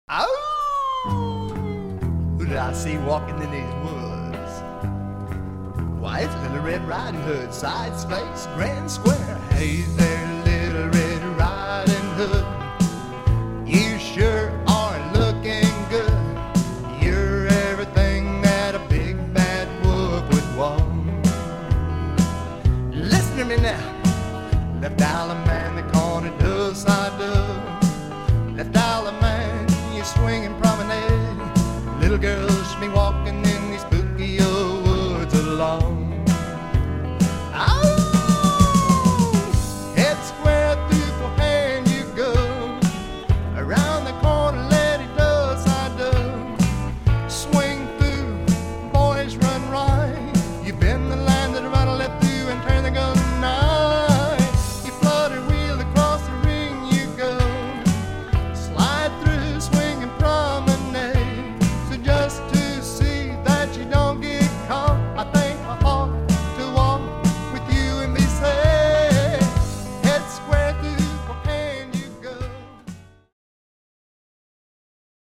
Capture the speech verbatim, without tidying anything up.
Oh, who did I see walking in these woods? Why, it's Little Red Riding Hood, side space, grand square. Hey there, Little Red Riding Hood, you sure are looking good. You're everything that a big bad wolf would want. Listen to me now, left Island man, the corner does side dove. Left Island man, you swinging promenade. Little girls should be walking